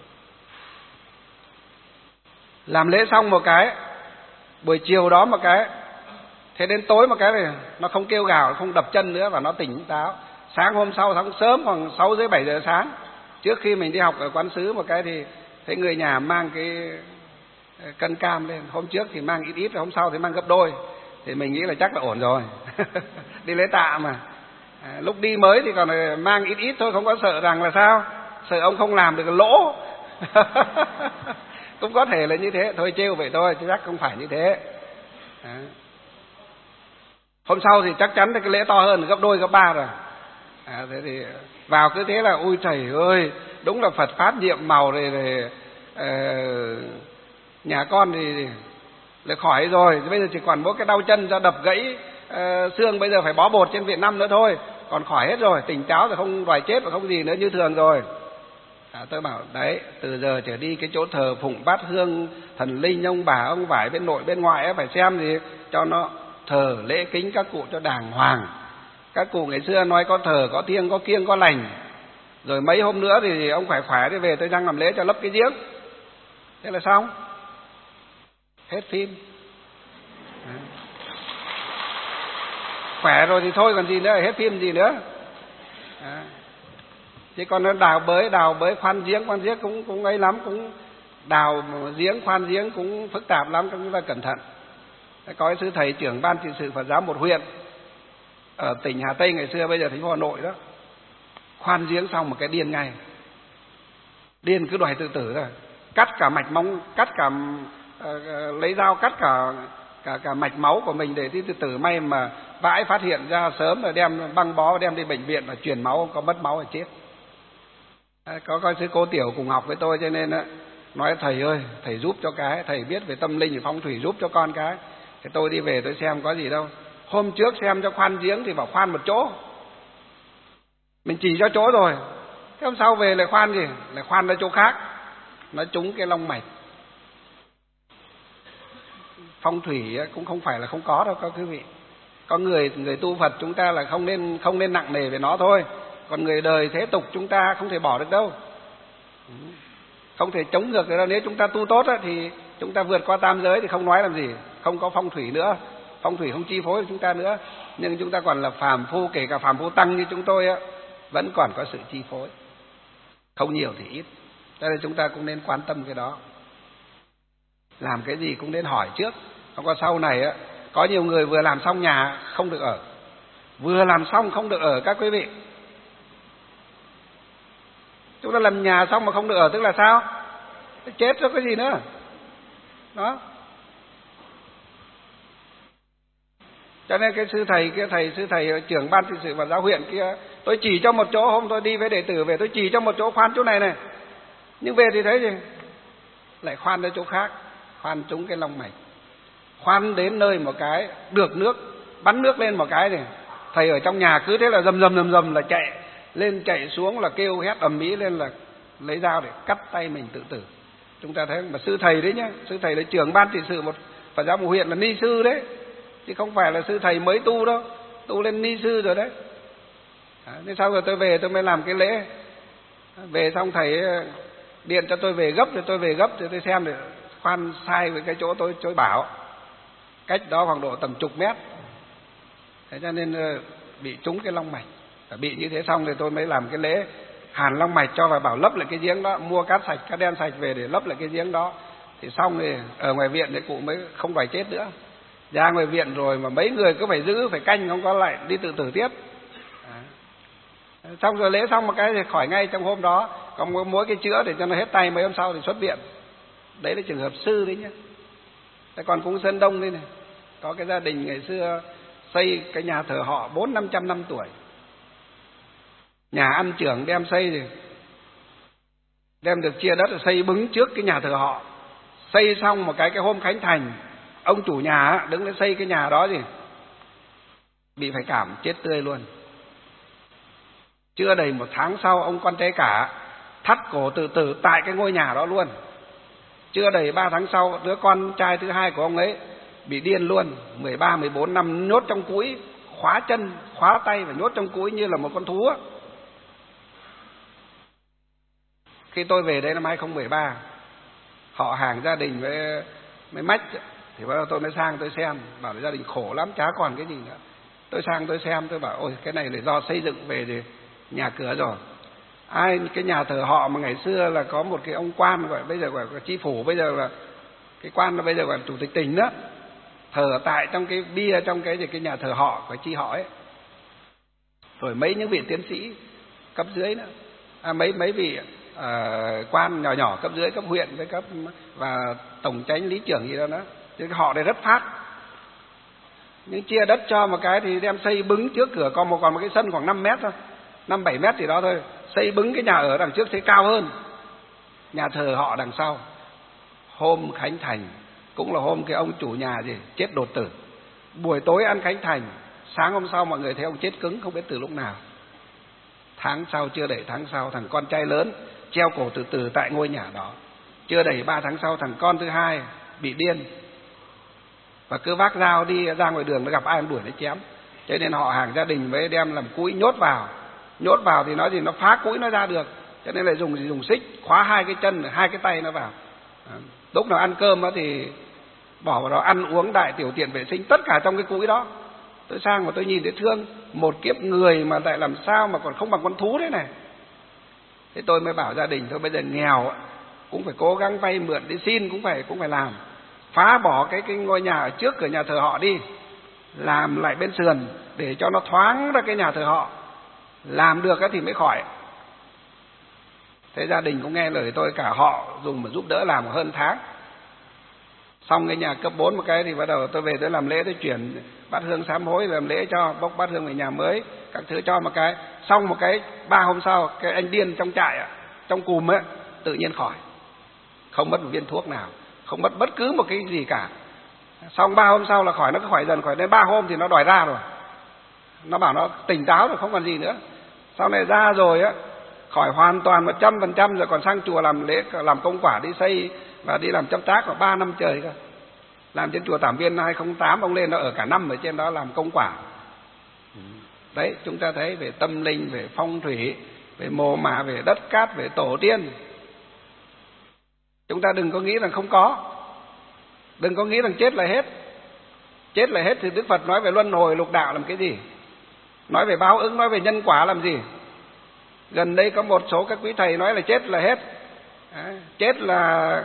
Làm lễ xong một cái, buổi chiều đó một cái, thế đến tối một cái này nó không kêu gào, không đập chân nữa và nó tỉnh táo. Sáng hôm sau sáng sớm khoảng 6-7 giờ sáng, trước khi mình đi học ở quán sứ một cái thì thấy người nhà mang cái cân cam lên. Hôm trước thì mang ít rồi hôm sau thì mang gấp đôi, thì mình nghĩ là chắc là ổn rồi. Đi lễ tạ mà. Lúc đi mới thì còn mang ít thôi, không có sợ rằng là sao, sợ ông không làm được lỗ. Cũng có thể là như thế, thôi trêu vậy thôi chứ chắc không phải như thế. Hôm sau thì chắc chắn cái lễ to hơn, gấp đôi gấp 3 rồi. Thế thì vào cứ thế là ôi thầy ơi, đúng là Phật pháp nhiệm màu rồi, nhà con thì là khỏi rồi, bây giờ chỉ còn mỗi cái đau chân do đập gãy xương, bây giờ phải bó bột trên viện 5 nữa thôi, còn khỏi hết rồi, tỉnh táo rồi, không đòi chết và không gì nữa như thường rồi. Tôi bảo đấy, từ giờ trở đi cái chỗ thờ phụng bát hương thần linh ông bà ông vải bên nội bên ngoại ấy, phải xem gì cho nó thờ lễ kính các cụ cho đàng hoàng. Các cụ ngày xưa nói có thờ có thiêng có kiêng có lành, rồi mấy hôm nữa thì ông khỏe đi về tôi đang làm lễ cho lấp cái giếng, thế là xong, hết phim. Khỏe rồi thì thôi còn gì nữa, hết phim gì nữa. Chứ còn nó đào bới khoan giếng cũng ấy lắm, cũng đào giếng khoan giếng cũng phức tạp lắm, chúng ta cẩn thận. Có cái sư thầy trưởng ban trị sự Phật giáo một huyện ở tỉnh Hà Tây ngày xưa, bây giờ thành phố Hà Nội đó, khoan giếng xong một cái điên ngay, điên cứ đòi tự tử rồi, cắt cả mạch móng, cắt cả lấy dao cắt cả mạch máu của mình để tự tử. May mà vãi phát hiện ra sớm rồi đem băng bó đem đi bệnh viện và truyền máu, có mất máu là chết. Có sư cô Tiểu cùng học với tôi cho nên nói thầy ơi, thầy giúp cho cái, thầy biết về tâm linh phong thủy giúp cho con cái. Thì tôi đi về tôi xem có gì đâu. Hôm trước xem cho khoan giếng thì bảo khoan một chỗ, mình chỉ cho chỗ rồi, thế hôm sau về lại khoan gì, lại khoan ra chỗ khác, nó trúng cái long mạch. Phong thủy cũng không phải là không có đâu các quý vị. Có người tu Phật chúng ta là không nên nặng nề về nó thôi, còn người đời thế tục chúng ta không thể bỏ được đâu. không thể chống ngược được đâu. Nếu chúng ta tu tốt á, thì chúng ta vượt qua tam giới thì không nói làm gì, không có phong thủy nữa, phong thủy không chi phối được chúng ta nữa. Nhưng chúng ta còn là phàm phu, kể cả phàm phu tăng như chúng tôi á, vẫn còn có sự chi phối, không nhiều thì ít. Cho nên chúng ta cũng nên quan tâm cái đó. Làm cái gì cũng nên hỏi trước, không có sau này á, có nhiều người vừa làm xong nhà không được ở, vừa làm xong không được ở các quý vị. Chúng ta làm nhà xong mà không được ở tức là sao? Chết rồi cái gì nữa. Đó. Cho nên cái sư thầy trưởng ban trị sự và giáo huyện kia, tôi chỉ cho một chỗ, hôm tôi đi với đệ tử về, tôi chỉ cho một chỗ khoan chỗ này này, nhưng về thì thấy gì lại khoan đến chỗ khác, khoan trúng cái long mạch, khoan đến nơi một cái được nước, bắn nước lên một cái thì thầy ở trong nhà cứ thế là rầm là chạy lên chạy xuống, là kêu hét ầm ĩ lên, là lấy dao để cắt tay mình tự tử. Chúng ta thấy mà sư thầy đấy nhá, sư thầy là trưởng ban trị sự một Phật giáo một huyện, là ni sư đấy, chứ không phải là sư thầy mới tu đâu, tu lên ni sư rồi đấy. Thế sau rồi tôi về tôi mới làm cái lễ, về xong thầy điện cho tôi về gấp, thì tôi về gấp thì tôi xem để khoan sai với cái chỗ tôi bảo, cách đó khoảng độ tầm chục mét. Thế cho nên bị trúng cái long mạch. Bị như thế xong thì tôi mới làm cái lễ hàn long mạch cho, và bảo lấp lại cái giếng đó, mua cát sạch, cát đen sạch về để lấp lại cái giếng đó. Thì xong thì ở ngoài viện thì cụ mới không phải chết nữa. Ra ngoài viện rồi mà mấy người cứ phải giữ, phải canh, không có lại đi tự tử tiếp. Xong rồi lễ xong một cái thì khỏi ngay trong hôm đó, còn mỗi cái chữa để cho nó hết tay, mấy hôm sau thì xuất viện. Đấy là trường hợp sư đấy nhá. Thế còn cũng Sơn Đông đây này, có cái gia đình ngày xưa xây cái nhà thờ họ 400-500 năm tuổi, nhà ăn trưởng đem xây thì đem được chia đất, xây bứng trước cái nhà thờ họ. Xây xong một cái hôm khánh thành, ông chủ nhà đứng lên xây cái nhà đó gì bị phải cảm chết tươi luôn. Chưa đầy một tháng sau, ông con trai cả thắt cổ tự tử tại cái ngôi nhà đó luôn. Chưa đầy 3 tháng sau, đứa con trai thứ hai của ông ấy bị điên luôn, 13-14 năm nhốt trong cũi, khóa chân, khóa tay và nhốt trong cũi như là một con thú á. Khi tôi về đây năm 2013, họ hàng gia đình với mách thì bắt đầu tôi mới sang tôi xem, bảo là gia đình khổ lắm, chả còn cái gì nữa. Tôi sang tôi xem, tôi bảo ôi cái này là do xây dựng về thì nhà cửa rồi. Ai cái nhà thờ họ mà ngày xưa là có một cái ông quan, gọi bây giờ gọi là chi phủ, bây giờ là cái quan, là bây giờ gọi là chủ tịch tỉnh đó, thờ tại trong cái bia, trong cái nhà thờ họ của chi họ ấy. Rồi mấy những vị tiến sĩ cấp dưới nữa, mấy vị quan nhỏ nhỏ cấp dưới, cấp huyện với cấp và tổng chánh lý trưởng gì đó nữa. Thì họ này rất phát. Nhưng chia đất cho một cái thì đem xây bứng trước cửa, còn một cái sân khoảng 5 mét thôi, 5-7 mét thì đó thôi, xây bứng cái nhà ở đằng trước xây cao hơn, nhà thờ họ đằng sau. Hôm khánh thành cũng là hôm cái ông chủ nhà gì chết đột tử. Buổi tối ăn khánh thành, sáng hôm sau mọi người thấy ông chết cứng không biết từ lúc nào. Tháng sau, chưa đầy tháng sau, thằng con trai lớn treo cổ tự tử tại ngôi nhà đó. Chưa đầy 3 tháng sau, thằng con thứ hai bị điên và cứ vác dao đi ra ngoài đường, nó gặp ai đuổi nó chém. Cho nên họ hàng gia đình mới đem làm cũi nhốt vào thì nói gì nó phá cũi nó ra được, cho nên lại dùng xích khóa 2 cái chân, 2 cái tay nó vào. Lúc nào ăn cơm đó thì bỏ vào đó ăn uống đại tiểu tiện vệ sinh tất cả trong cái cũi đó. Tôi sang mà tôi nhìn thấy thương, một kiếp người mà tại làm sao mà còn không bằng con thú thế này. Thế tôi mới bảo gia đình thôi, bây giờ nghèo cũng phải cố gắng vay mượn đi xin, cũng phải làm, phá bỏ cái ngôi nhà ở trước cửa nhà thờ họ đi, làm lại bên sườn để cho nó thoáng ra cái nhà thờ họ. Làm được thì mới khỏi. Thế gia đình cũng nghe lời tôi, cả họ dùng mà giúp đỡ làm hơn tháng. Xong cái nhà cấp 4 một cái thì bắt đầu tôi về tôi làm lễ, tôi chuyển bát hương sám hối, làm lễ cho, bốc bát hương về nhà mới, các thứ cho một cái. Xong một cái 3 hôm sau, cái anh điên trong trại, trong cùm ấy, tự nhiên khỏi. Không mất một viên thuốc nào, không mất bất cứ một cái gì cả. Xong 3 hôm sau là khỏi, nó cứ khỏi dần, khỏi đến 3 hôm thì nó đòi ra rồi. Nó bảo nó tỉnh táo rồi, không còn gì nữa. Sau này ra rồi á, khỏi hoàn toàn 100%, rồi còn sang chùa làm lễ, làm công quả, đi xây và đi làm chấp tác khoảng 3 năm trời cơ. Làm trên chùa Tảm Viên 2008, ông lên nó ở cả năm ở trên đó làm công quả. Đấy, chúng ta thấy về tâm linh, về phong thủy, về mồ mả, về đất cát, về tổ tiên. Chúng ta đừng có nghĩ rằng không có, đừng có nghĩ rằng chết là hết. Chết là hết thì Đức Phật nói về luân hồi lục đạo làm cái gì? Nói về báo ứng, nói về nhân quả làm gì? Gần đây có một số các quý thầy nói là chết là hết. Chết là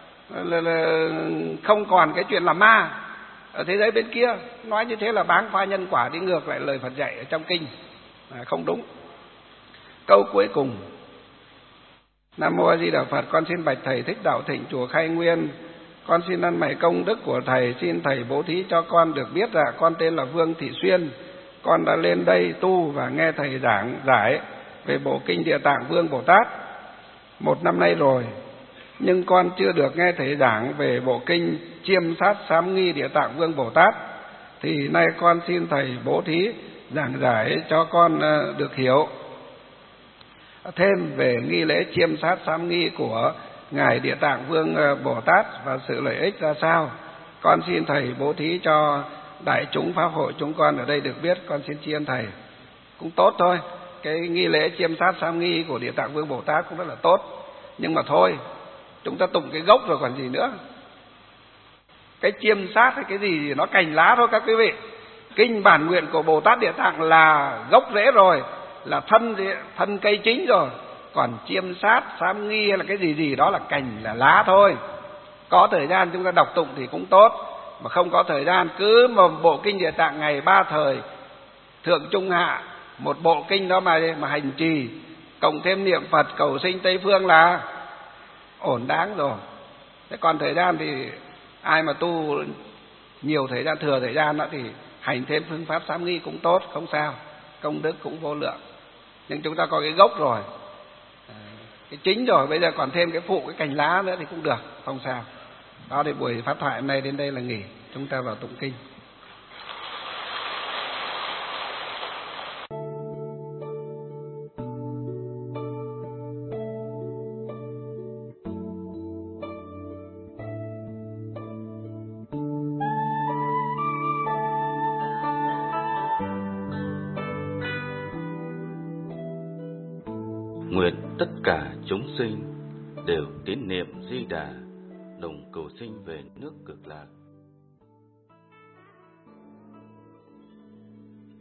không còn cái chuyện là ma ở thế giới bên kia. Nói như thế là báng pha nhân quả, đi ngược lại lời Phật dạy ở trong kinh, không đúng. Câu cuối cùng: Nam mô A Di Đà Phật. Con xin bạch thầy Thích Đạo Thịnh chùa Khai Nguyên, con xin ăn mày công đức của thầy, xin thầy bố thí cho con được biết là con tên là Vương Thị Xuyên. Con đã lên đây tu và nghe thầy giảng giải về bộ kinh Địa Tạng Vương Bồ Tát 1 năm nay rồi, nhưng con chưa được nghe thầy giảng về bộ kinh Chiêm Sát Sám Nghi Địa Tạng Vương Bồ Tát. Thì nay con xin thầy bố thí giảng giải cho con được hiểu thêm về nghi lễ Chiêm Sát Sám Nghi của ngài Địa Tạng Vương Bồ Tát và sự lợi ích ra sao. Con xin thầy bố thí cho đại chúng pháp hội chúng con ở đây được biết. Con xin tri ân thầy. Cũng tốt thôi, cái nghi lễ Chiêm Sát Sám Nghi của Địa Tạng Vương Bồ Tát cũng rất là tốt, nhưng mà thôi, chúng ta tụng cái gốc rồi còn gì nữa. Cái chiêm sát hay cái gì thì nó cành lá thôi các quý vị. Kinh bản nguyện của Bồ Tát Địa Tạng là gốc rễ rồi, là thân cây chính rồi. Còn chiêm sát sám nghi hay là cái gì đó là cành, là lá thôi. Có thời gian chúng ta đọc tụng thì cũng tốt, mà không có thời gian cứ một bộ kinh Địa Tạng ngày 3 thời thượng trung hạ, một bộ kinh đó mà hành trì, cộng thêm niệm Phật cầu sinh Tây Phương là ổn đáng rồi. Thế còn thời gian thì ai mà tu nhiều thời gian, thừa thời gian đó thì hành thêm phương pháp sám nghi cũng tốt, không sao, công đức cũng vô lượng. Nhưng chúng ta có cái gốc rồi, cái chính rồi, bây giờ còn thêm cái phụ, cái cành lá nữa thì cũng được, không sao. Đó thì buổi pháp thoại hôm nay đến đây là nghỉ, chúng ta vào tụng kinh. Nguyện tất cả chúng sinh đều tín niệm Di Đà, đồng cầu sinh về nước Cực Lạc.